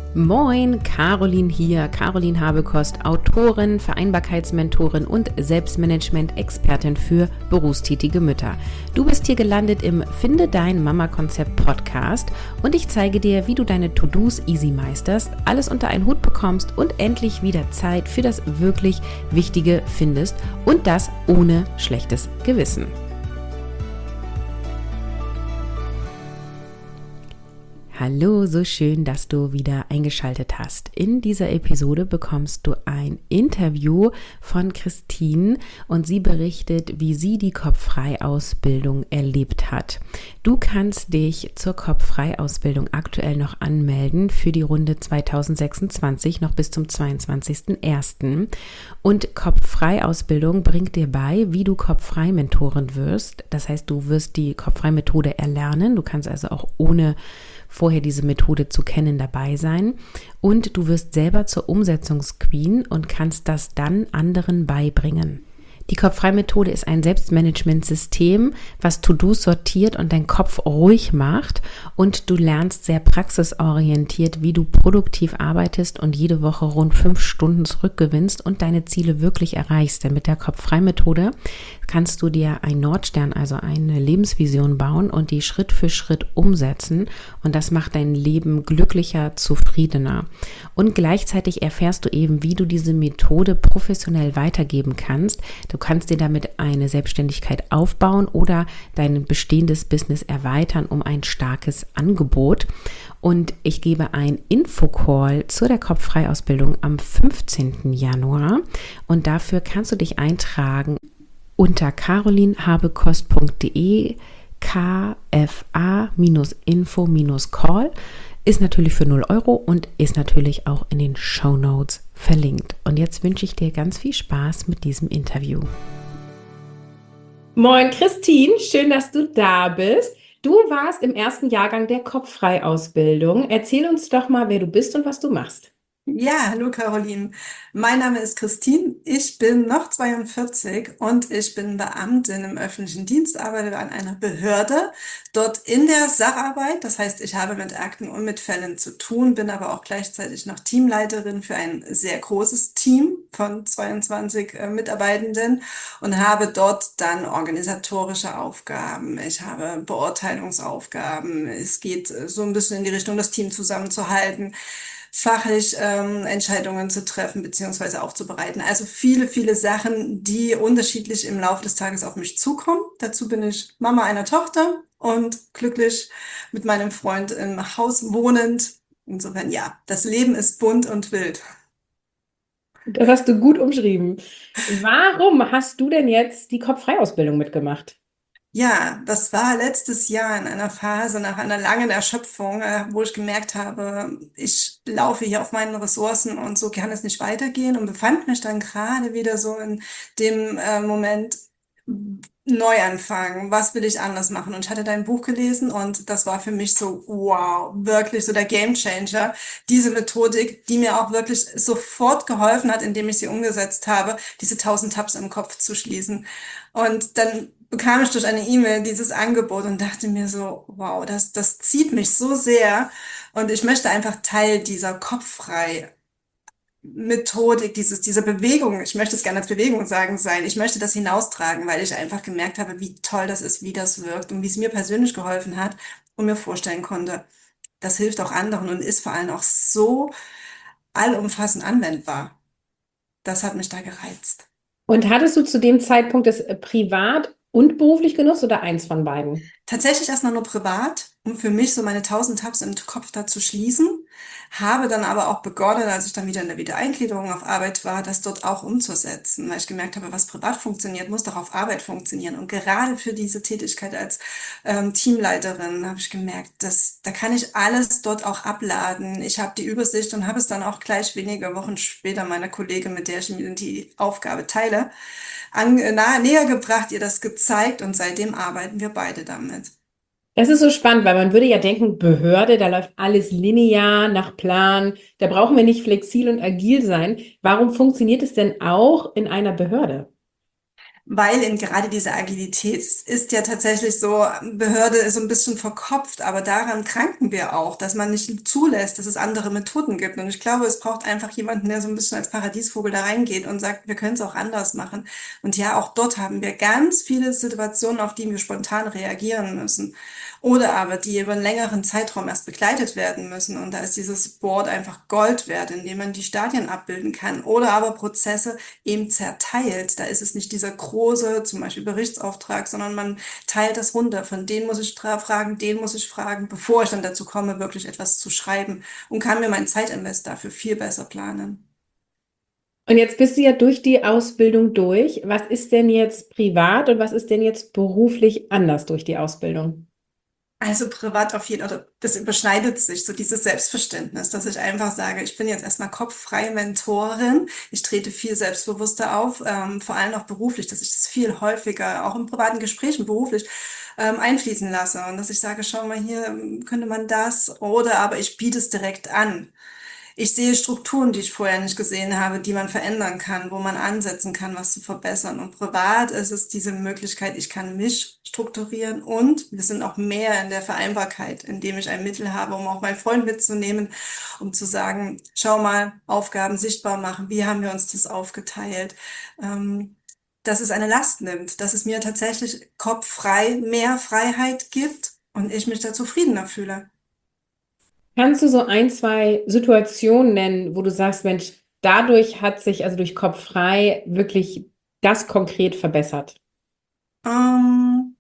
Moin, Caroline hier, Caroline Habekost, Autorin, Vereinbarkeitsmentorin und Selbstmanagement-Expertin für berufstätige Mütter. Du bist hier gelandet im Finde dein Mama-Konzept Podcast und ich zeige dir, wie du deine To-Dos easy meisterst, alles unter einen Hut bekommst und endlich wieder Zeit für das wirklich Wichtige findest und das ohne schlechtes Gewissen. Hallo, so schön, dass du wieder eingeschaltet hast. In dieser Episode bekommst du ein Interview von Christine und sie berichtet, wie sie die Kopffrei-Ausbildung erlebt hat. Du kannst dich zur Kopffrei-Ausbildung aktuell noch anmelden für die Runde 2026 noch bis zum 22.01. Und Kopffrei-Ausbildung bringt dir bei, wie du Kopffrei-Mentorin wirst. Das heißt, du wirst die Kopffrei-Methode erlernen. Du kannst also auch ohne vorher diese Methode zu kennen dabei sein und du wirst selber zur Umsetzungsqueen und kannst das dann anderen beibringen. Die Kopffrei-Methode ist ein Selbstmanagementsystem, was To-Dos sortiert und deinen Kopf ruhig macht und du lernst sehr praxisorientiert, wie du produktiv arbeitest und jede Woche rund 5 Stunden zurückgewinnst und deine Ziele wirklich erreichst. Denn mit der Kopffrei-Methode kannst du dir einen Nordstern, also eine Lebensvision bauen und die Schritt für Schritt umsetzen und das macht dein Leben glücklicher, zufriedener. Und gleichzeitig erfährst du eben, wie du diese Methode professionell weitergeben kannst. Du kannst dir damit eine Selbstständigkeit aufbauen oder dein bestehendes Business erweitern um ein starkes Angebot. Und ich gebe ein Infocall zu der Kopffrei-Ausbildung am 15. Januar und dafür kannst du dich eintragen unter carolinhabekost.de KFA-Info-Call. Ist natürlich für 0 Euro und ist natürlich auch in den Shownotes verlinkt. Und jetzt wünsche ich dir ganz viel Spaß mit diesem Interview. Moin Christine, schön, dass du da bist. Du warst im ersten Jahrgang der Kopffrei-Ausbildung. Erzähl uns doch mal, wer du bist und was du machst. Ja, hallo Caroline. Mein Name ist Christine. Ich bin noch 42 und ich bin Beamtin im öffentlichen Dienst, arbeite an einer Behörde, dort in der Sacharbeit. Das heißt, ich habe mit Akten und mit Fällen zu tun, bin aber auch gleichzeitig noch Teamleiterin für ein sehr großes Team von 22 Mitarbeitenden und habe dort dann organisatorische Aufgaben. Ich habe Beurteilungsaufgaben. Es geht so ein bisschen in die Richtung, das Team zusammenzuhalten, fachlich Entscheidungen zu treffen beziehungsweise aufzubereiten. Also viele, viele Sachen, die unterschiedlich im Laufe des Tages auf mich zukommen. Dazu bin ich Mama einer Tochter und glücklich mit meinem Freund im Haus wohnend. Insofern ja, das Leben ist bunt und wild. Das hast du gut umschrieben. Warum hast du denn jetzt die Kopffrei-Ausbildung mitgemacht? Ja, das war letztes Jahr in einer Phase nach einer langen Erschöpfung, wo ich gemerkt habe, ich laufe hier auf meinen Ressourcen und so kann es nicht weitergehen und befand mich dann gerade wieder so in dem Moment Neuanfang. Was will ich anders machen? Und ich hatte dein Buch gelesen und das war für mich so, wow, wirklich so der Gamechanger. Diese Methodik, die mir auch wirklich sofort geholfen hat, indem ich sie umgesetzt habe, diese 1000 Tabs im Kopf zu schließen. Und dann bekam ich durch eine E-Mail dieses Angebot und dachte mir so, wow, das zieht mich so sehr und ich möchte einfach Teil dieser kopffrei Methodik, diese Bewegung, ich möchte es gerne als Bewegung sagen, sein. Ich möchte das hinaustragen, weil ich einfach gemerkt habe, wie toll das ist, wie das wirkt und wie es mir persönlich geholfen hat und mir vorstellen konnte, das hilft auch anderen und ist vor allem auch so allumfassend anwendbar. Das hat mich da gereizt. Und hattest du zu dem Zeitpunkt das privat und beruflich genutzt oder eins von beiden? Tatsächlich erstmal nur privat, um für mich so meine 1000 Tabs im Kopf da zu schließen. Habe dann aber auch begonnen, als ich dann wieder in der Wiedereingliederung auf Arbeit war, das dort auch umzusetzen, weil ich gemerkt habe, was privat funktioniert, muss doch auf Arbeit funktionieren. Und gerade für diese Tätigkeit als Teamleiterin habe ich gemerkt, da kann ich alles dort auch abladen. Ich habe die Übersicht und habe es dann auch gleich wenige Wochen später meiner Kollegin, mit der ich mir die Aufgabe teile, näher gebracht, ihr das gezeigt und seitdem arbeiten wir beide damit. Das ist so spannend, weil man würde ja denken, Behörde, da läuft alles linear nach Plan, da brauchen wir nicht flexibel und agil sein. Warum funktioniert es denn auch in einer Behörde? Weil eben gerade diese Agilität ist ja tatsächlich so, Behörde ist so ein bisschen verkopft, aber daran kranken wir auch, dass man nicht zulässt, dass es andere Methoden gibt. Und ich glaube, es braucht einfach jemanden, der so ein bisschen als Paradiesvogel da reingeht und sagt, wir können es auch anders machen. Und ja, auch dort haben wir ganz viele Situationen, auf die wir spontan reagieren müssen. Oder aber die über einen längeren Zeitraum erst begleitet werden müssen. Und da ist dieses Board einfach Gold wert, indem man die Stadien abbilden kann. Oder aber Prozesse eben zerteilt. Da ist es nicht dieser große, zum Beispiel Berichtsauftrag, sondern man teilt das runter. Von den muss ich fragen, den muss ich fragen, bevor ich dann dazu komme, wirklich etwas zu schreiben und kann mir meinen Zeitinvest dafür viel besser planen. Und jetzt bist du ja durch die Ausbildung durch. Was ist denn jetzt privat und was ist denn jetzt beruflich anders durch die Ausbildung? Also privat auf jeden Fall, oder das überschneidet sich, so dieses Selbstverständnis, dass ich einfach sage, ich bin jetzt erstmal kopffreie Mentorin, ich trete viel selbstbewusster auf, vor allem auch beruflich, dass ich das viel häufiger, auch in privaten Gesprächen beruflich, einfließen lasse und dass ich sage, schau mal hier, könnte man das oder aber ich biete es direkt an. Ich sehe Strukturen, die ich vorher nicht gesehen habe, die man verändern kann, wo man ansetzen kann, was zu verbessern. Und privat ist es diese Möglichkeit, ich kann mich strukturieren und wir sind auch mehr in der Vereinbarkeit, indem ich ein Mittel habe, um auch meinen Freund mitzunehmen, um zu sagen, schau mal, Aufgaben sichtbar machen, wie haben wir uns das aufgeteilt? Dass es eine Last nimmt, dass es mir tatsächlich kopffrei mehr Freiheit gibt und ich mich da zufriedener fühle. Kannst du so ein, zwei Situationen nennen, wo du sagst, Mensch, dadurch hat sich, also durch Kopf frei, wirklich das konkret verbessert? Ähm,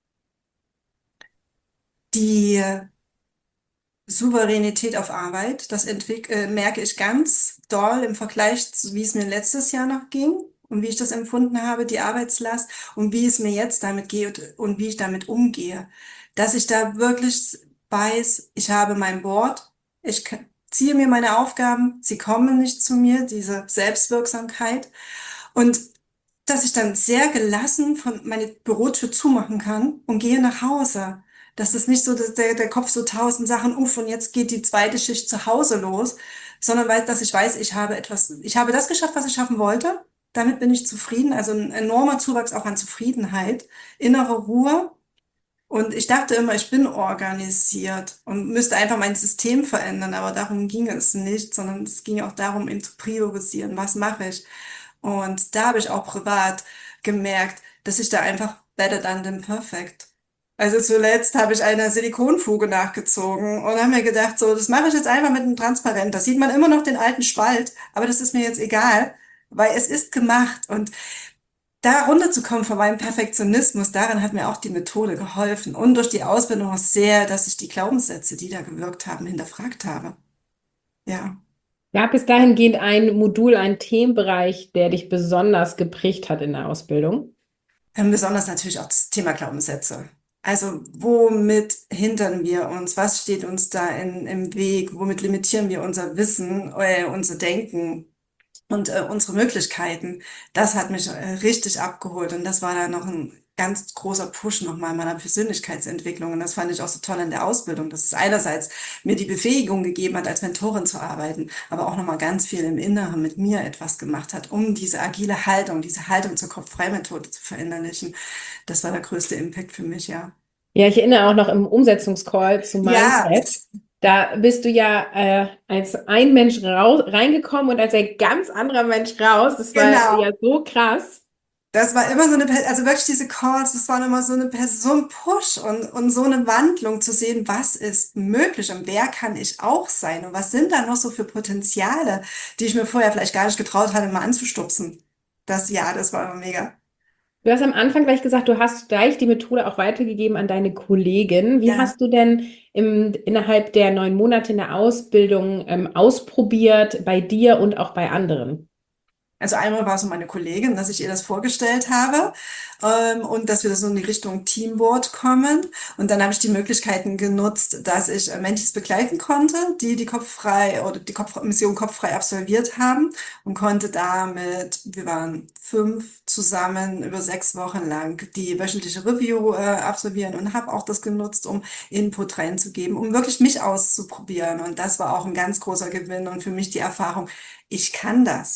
die Souveränität auf Arbeit, merke ich ganz doll im Vergleich zu, wie es mir letztes Jahr noch ging und wie ich das empfunden habe, die Arbeitslast und wie es mir jetzt damit geht und wie ich damit umgehe. Dass ich da wirklich weiß, ich habe mein Wort, ziehe mir meine Aufgaben, sie kommen nicht zu mir, diese Selbstwirksamkeit und dass ich dann sehr gelassen meine Bürotür zumachen kann und gehe nach Hause. Das ist nicht so, dass der Kopf so tausend Sachen, und jetzt geht die zweite Schicht zu Hause los, sondern dass ich weiß, ich habe das geschafft, was ich schaffen wollte. Damit bin ich zufrieden. Also ein enormer Zuwachs auch an Zufriedenheit, innere Ruhe. Und ich dachte immer, ich bin organisiert und müsste einfach mein System verändern, aber darum ging es nicht, sondern es ging auch darum, eben zu priorisieren, was mache ich. Und da habe ich auch privat gemerkt, dass ich da einfach better than than perfect. Also zuletzt habe ich eine Silikonfuge nachgezogen und habe mir gedacht, so, das mache ich jetzt einfach mit einem Transparent. Da sieht man immer noch den alten Spalt, aber das ist mir jetzt egal, weil es ist gemacht. Und da runterzukommen von meinem Perfektionismus, daran hat mir auch die Methode geholfen. Und durch die Ausbildung auch sehr, dass ich die Glaubenssätze, die da gewirkt haben, hinterfragt habe. Ja. Gab es dahingehend ein Modul, einen Themenbereich, der dich besonders geprägt hat in der Ausbildung? Besonders natürlich auch das Thema Glaubenssätze. Also womit hindern wir uns? Was steht uns da im Weg? Womit limitieren wir unser Wissen, unser Denken und unsere Möglichkeiten? Das hat mich richtig abgeholt und das war dann noch ein ganz großer Push nochmal meiner Persönlichkeitsentwicklung und das fand ich auch so toll in der Ausbildung, dass es einerseits mir die Befähigung gegeben hat, als Mentorin zu arbeiten, aber auch nochmal ganz viel im Inneren mit mir etwas gemacht hat, um diese agile Haltung, diese Haltung zur Kopf-Frei-Methode zu verinnerlichen. Das war der größte Impact für mich, ja. Ja, ich erinnere auch noch im Umsetzungscall zu Ja, Mindset. Da bist du ja als ein Mensch reingekommen und als ein ganz anderer Mensch raus. Das war ja genau. so krass. Das war immer so also wirklich diese Calls, das waren immer so ein Push und so eine Wandlung zu sehen, was ist möglich und wer kann ich auch sein und was sind da noch so für Potenziale, die ich mir vorher vielleicht gar nicht getraut hatte, mal anzustupsen. Das war immer mega. Du hast am Anfang gleich gesagt, du hast gleich die Methode auch weitergegeben an deine Kollegen. Wie Ja. hast du denn innerhalb der 9 Monate in der Ausbildung ausprobiert bei dir und auch bei anderen? Also einmal war es um meine Kollegin, dass ich ihr das vorgestellt habe und dass wir so in die Richtung Teamboard kommen. Und dann habe ich die Möglichkeiten genutzt, dass ich Mentees begleiten konnte, die Kopffrei oder die Mission Kopffrei absolviert haben und konnte damit, wir waren 5 zusammen über 6 Wochen lang die wöchentliche Review absolvieren und habe auch das genutzt, um Input reinzugeben, um wirklich mich auszuprobieren. Und das war auch ein ganz großer Gewinn und für mich die Erfahrung, ich kann das.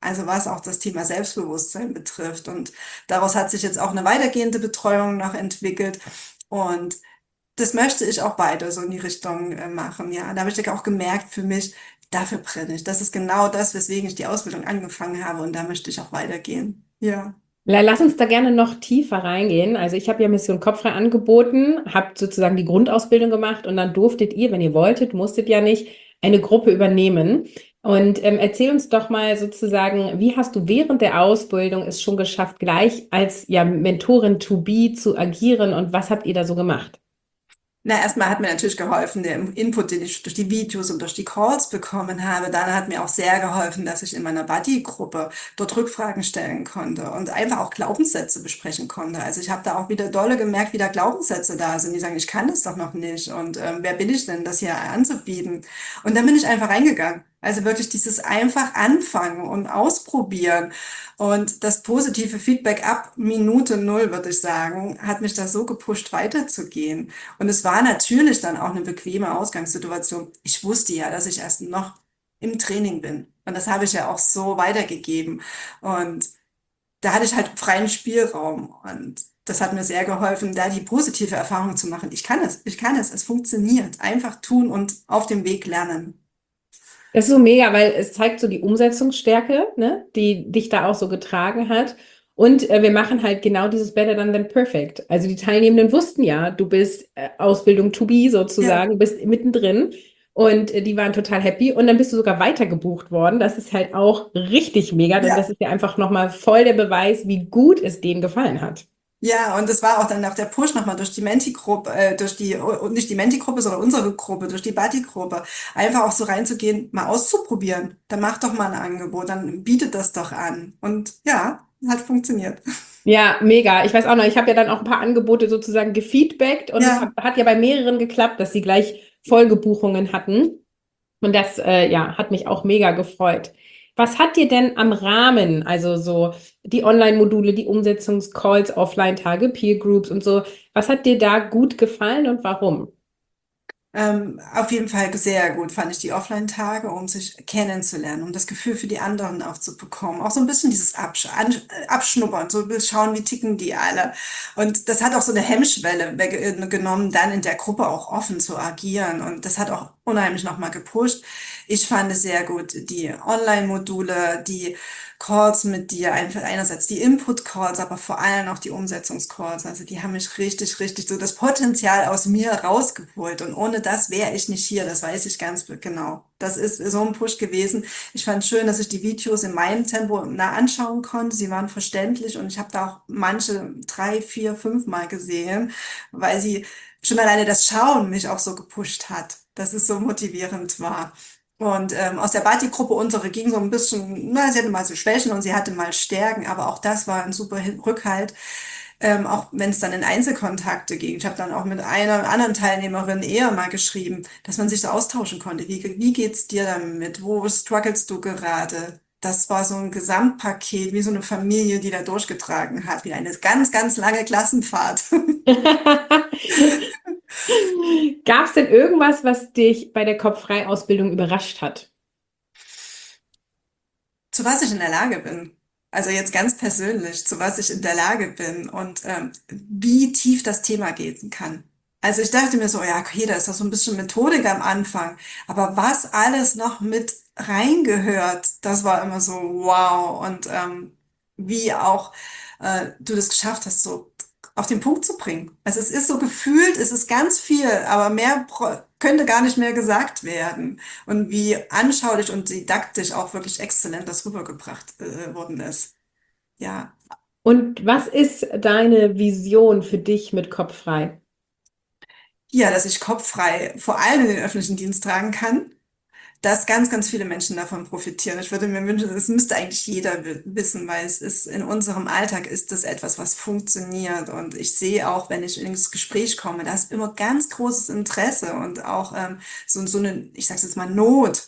Also was auch das Thema Selbstbewusstsein betrifft. Und daraus hat sich jetzt auch eine weitergehende Betreuung noch entwickelt. Und das möchte ich auch weiter so in die Richtung machen. Ja, da habe ich auch gemerkt für mich, dafür brenne ich. Das ist genau das, weswegen ich die Ausbildung angefangen habe. Und da möchte ich auch weitergehen. Ja. Lass uns da gerne noch tiefer reingehen. Also ich habe ja Mission Kopffrei angeboten, habt sozusagen die Grundausbildung gemacht und dann durftet ihr, wenn ihr wolltet, musstet ja nicht, eine Gruppe übernehmen. Und erzähl uns doch mal sozusagen, wie hast du während der Ausbildung es schon geschafft, gleich als ja Mentorin to be zu agieren und was habt ihr da so gemacht? Na, erstmal hat mir natürlich geholfen, der Input, den ich durch die Videos und durch die Calls bekommen habe. Dann hat mir auch sehr geholfen, dass ich in meiner Buddy-Gruppe dort Rückfragen stellen konnte und einfach auch Glaubenssätze besprechen konnte. Also ich habe da auch wieder dolle gemerkt, wie da Glaubenssätze da sind, die sagen, ich kann das doch noch nicht und wer bin ich denn, das hier anzubieten? Und dann bin ich einfach reingegangen. Also wirklich dieses einfach anfangen und ausprobieren. Und das positive Feedback ab Minute null, würde ich sagen, hat mich da so gepusht, weiterzugehen. Und es war natürlich dann auch eine bequeme Ausgangssituation. Ich wusste ja, dass ich erst noch im Training bin. Und das habe ich ja auch so weitergegeben. Und da hatte ich halt freien Spielraum. Und das hat mir sehr geholfen, da die positive Erfahrung zu machen. Ich kann es, es funktioniert. Einfach tun und auf dem Weg lernen. Das ist so mega, weil es zeigt so die Umsetzungsstärke, ne, die dich da auch so getragen hat. Und wir machen halt genau dieses Better than perfect. Also die Teilnehmenden wussten ja, du bist Ausbildung to be Ja, sozusagen, bist mittendrin. Und die waren total happy. Und dann bist du sogar weiter gebucht worden. Das ist halt auch richtig mega, denn das ja. ist ja einfach nochmal voll der Beweis, wie gut es denen gefallen hat. Ja, und es war auch dann auch der Push nochmal durch die Menti-Gruppe, und nicht die Menti-Gruppe, sondern unsere Gruppe, durch die Buddy-Gruppe, einfach auch so reinzugehen, mal auszuprobieren. Dann mach doch mal ein Angebot, dann bietet das doch an. Und ja, hat funktioniert. Ja, mega. Ich weiß auch noch, ich habe ja dann auch ein paar Angebote sozusagen gefeedbackt und es Ja. hat ja bei mehreren geklappt, dass sie gleich Folgebuchungen hatten. Und das, ja, hat mich auch mega gefreut. Was hat dir denn am Rahmen, also so die Online-Module, die Umsetzungscalls, Offline-Tage, Peer Groups und so, was hat dir da gut gefallen und warum? Auf jeden Fall sehr gut fand ich die Offline-Tage, um sich kennenzulernen, um das Gefühl für die anderen auch zu bekommen. Auch so ein bisschen dieses Abschnuppern, so ein bisschen schauen, wie ticken die alle. Und das hat auch so eine Hemmschwelle weggenommen, dann in der Gruppe auch offen zu agieren. Und das hat auch unheimlich nochmal gepusht. Ich fand es sehr gut, die Online-Module, die Calls mit dir, einfach einerseits die Input-Calls, aber vor allem auch die Umsetzungscalls. Also die haben mich richtig, richtig so das Potenzial aus mir rausgeholt. Und ohne das wäre ich nicht hier. Das weiß ich ganz genau. Das ist so ein Push gewesen. Ich fand schön, dass ich die Videos in meinem Tempo nah anschauen konnte. Sie waren verständlich und ich habe da auch manche 3, 4, 5 Mal gesehen, weil sie schon alleine das Schauen mich auch so gepusht hat, dass es so motivierend war. Und aus der Bati-Gruppe unsere ging so ein bisschen, na, sie hatte mal so Schwächen und sie hatte mal Stärken, aber auch das war ein super Rückhalt, auch wenn es dann in Einzelkontakte ging. Ich habe dann auch mit einer anderen Teilnehmerin eher mal geschrieben, dass man sich so austauschen konnte. Wie geht's dir damit? Wo strugglest du gerade? Das war so ein Gesamtpaket, wie so eine Familie, die da durchgetragen hat, wie eine ganz, ganz lange Klassenfahrt. Gab es denn irgendwas, was dich bei der Kopffrei-Ausbildung überrascht hat? Zu was ich in der Lage bin. Also jetzt ganz persönlich, zu was ich in der Lage bin und wie tief das Thema gehen kann. Also ich dachte mir so, ja, okay, da ist doch so ein bisschen Methodik am Anfang, aber was alles noch mit reingehört, das war immer so wow und wie auch du das geschafft hast, so auf den Punkt zu bringen. Also es ist so gefühlt, es ist ganz viel, aber mehr könnte gar nicht mehr gesagt werden und wie anschaulich und didaktisch auch wirklich exzellent das rübergebracht worden ist. Ja, Und was ist deine Vision für dich mit Kopffrei? ja, dass ich kopffrei vor allem in den öffentlichen Dienst tragen kann, dass ganz, ganz viele Menschen davon profitieren. Ich würde mir wünschen, das müsste eigentlich jeder wissen, weil es ist in unserem Alltag ist das etwas, was funktioniert. Und ich sehe auch, wenn ich ins Gespräch komme, da ist immer ganz großes Interesse und auch so eine, ich sage jetzt mal, Not.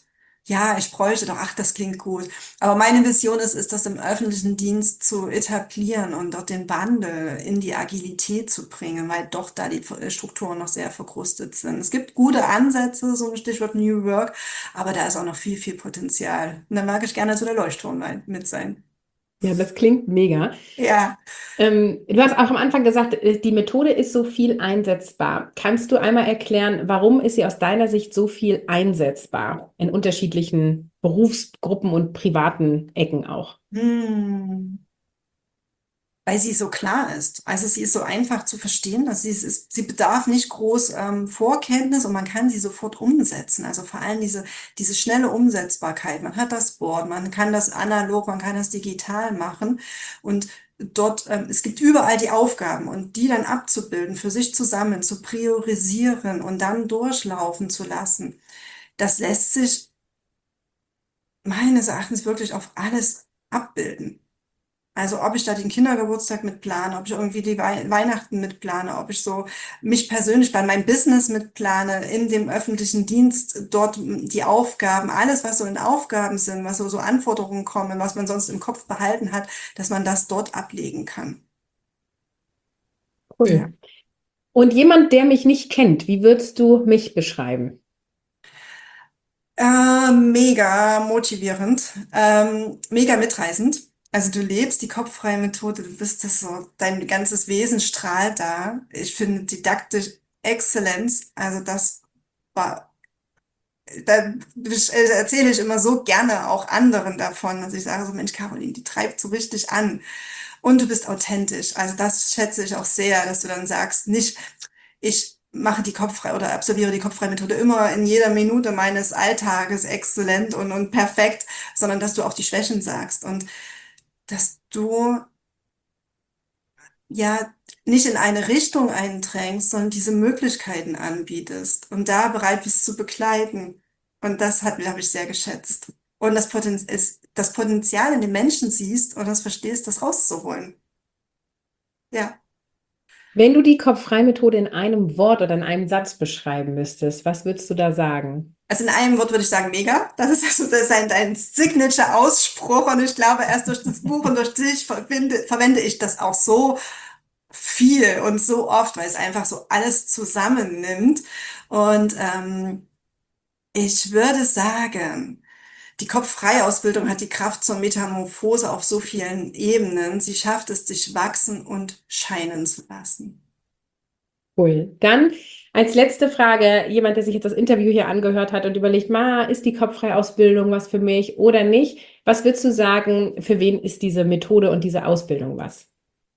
ja, ich bräuchte doch, ach, das klingt gut. Aber meine Vision ist, das im öffentlichen Dienst zu etablieren und dort den Wandel in die Agilität zu bringen, weil doch da die Strukturen noch sehr verkrustet sind. Es gibt gute Ansätze, so ein Stichwort New Work, aber da ist auch noch viel, viel Potenzial. Und da mag ich gerne so der Leuchtturm mit sein. Ja, das klingt mega. Ja. Du hast auch am Anfang gesagt, die Methode ist so viel einsetzbar. Kannst du einmal erklären, warum ist sie aus deiner Sicht so viel einsetzbar in unterschiedlichen Berufsgruppen und privaten Ecken auch? Hm. Weil sie so klar ist. Also sie ist so einfach zu verstehen, dass sie bedarf nicht groß Vorkenntnis und man kann sie sofort umsetzen. Also vor allem diese schnelle Umsetzbarkeit. Man hat das Board, man kann das analog, man kann das digital machen und dort, es gibt überall die Aufgaben und die dann abzubilden, für sich zusammen zu priorisieren und dann durchlaufen zu lassen. Das lässt sich meines Erachtens wirklich auf alles abbilden. Also ob ich da den Kindergeburtstag mitplane, ob ich irgendwie die Weihnachten mitplane, ob ich so mich persönlich bei meinem Business mitplane, in dem öffentlichen Dienst dort die Aufgaben, alles was so in Aufgaben sind, was so Anforderungen kommen, was man sonst im Kopf behalten hat, dass man das dort ablegen kann. Ja. Cool. Und jemand, der mich nicht kennt, wie würdest du mich beschreiben? Mega motivierend, mega mitreißend. Also du lebst die kopffreie Methode, du bist das so, dein ganzes Wesen strahlt da. Ich finde didaktisch Exzellenz, also das war, da erzähle ich immer so gerne auch anderen davon, dass ich sage so, Mensch, Caroline, die treibt so richtig an. Und du bist authentisch. Also das schätze ich auch sehr, dass du dann sagst, nicht, ich mache die kopffrei oder absolviere die kopffreie Methode immer in jeder Minute meines Alltages exzellent und perfekt, sondern dass du auch die Schwächen sagst und dass du ja nicht in eine Richtung eindrängst, sondern diese Möglichkeiten anbietest und da bereit bist zu begleiten. Und das habe ich sehr geschätzt. Und das Potenzial in den Menschen siehst und das verstehst, das rauszuholen. Ja. Wenn du die Kopf-frei-Methode in einem Wort oder in einem Satz beschreiben müsstest, was würdest du da sagen? Also in einem Wort würde ich sagen, mega. Das ist dein Signature-Ausspruch und ich glaube, erst durch das Buch und durch dich verwende ich das auch so viel und so oft, weil es einfach so alles zusammennimmt. Und ich würde sagen, die Kopffreiausbildung hat die Kraft zur Metamorphose auf so vielen Ebenen. Sie schafft es, dich wachsen und scheinen zu lassen. Cool. Dann als letzte Frage, jemand, der sich jetzt das Interview hier angehört hat und überlegt, ist die Kopffrei-Ausbildung was für mich oder nicht? Was würdest du sagen, für wen ist diese Methode und diese Ausbildung was?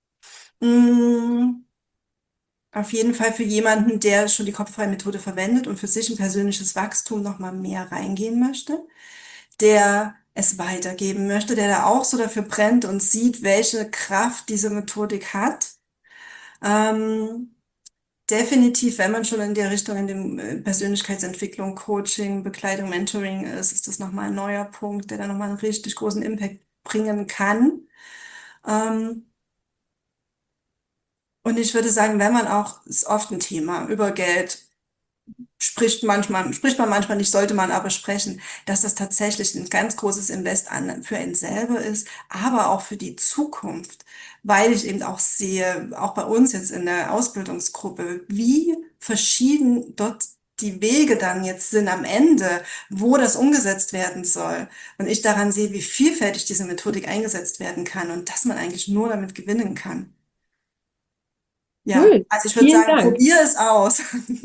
Mm, Auf jeden Fall für jemanden, der schon die kopffreie Methode verwendet und für sich ein persönliches Wachstum noch mal mehr reingehen möchte, der es weitergeben möchte, der da auch so dafür brennt und sieht, welche Kraft diese Methodik hat. Ähm, Definitiv, wenn man schon in der Richtung, in dem Persönlichkeitsentwicklung, Coaching, Begleitung, Mentoring ist das nochmal ein neuer Punkt, der da nochmal einen richtig großen Impact bringen kann. Ähm, und ich würde sagen, wenn man auch, ist oft ein Thema, über Geld spricht man manchmal nicht, sollte man aber sprechen, dass das tatsächlich ein ganz großes Invest für einen selber ist, aber auch für die Zukunft, weil ich eben auch sehe, auch bei uns jetzt in der Ausbildungsgruppe, wie verschieden dort die Wege dann jetzt sind am Ende, wo das umgesetzt werden soll. Und ich daran sehe, wie vielfältig diese Methodik eingesetzt werden kann und dass man eigentlich nur damit gewinnen kann. Ja, Cool. also ich würde Vielen sagen, Dank. probier es aus.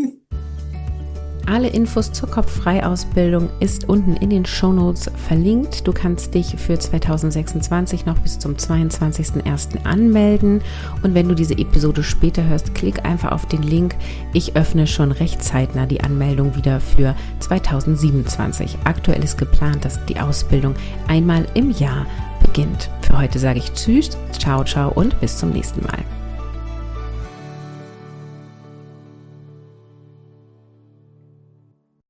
Alle Infos zur Kopffrei-Ausbildung ist unten in den Shownotes verlinkt. Du kannst dich für 2026 noch bis zum 22.01. anmelden. Und wenn du diese Episode später hörst, klick einfach auf den Link. Ich öffne schon recht zeitnah die Anmeldung wieder für 2027. Aktuell ist geplant, dass die Ausbildung einmal im Jahr beginnt. Für heute sage ich Tschüss, ciao, ciao und bis zum nächsten Mal.